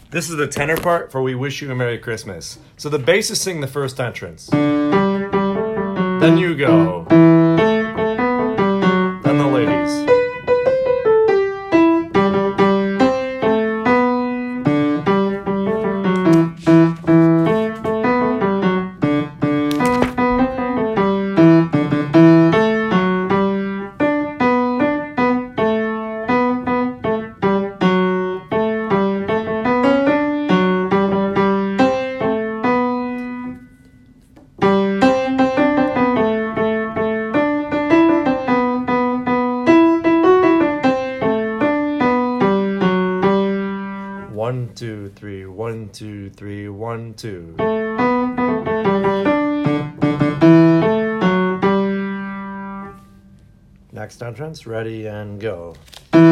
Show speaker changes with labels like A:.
A: This is the tenor part for We Wish You a Merry Christmas. So the bass sing the first entrance. Then you go. Then the ladies. One, two, three, 1, 2, 3, 1, 2. Next entrance, ready and go.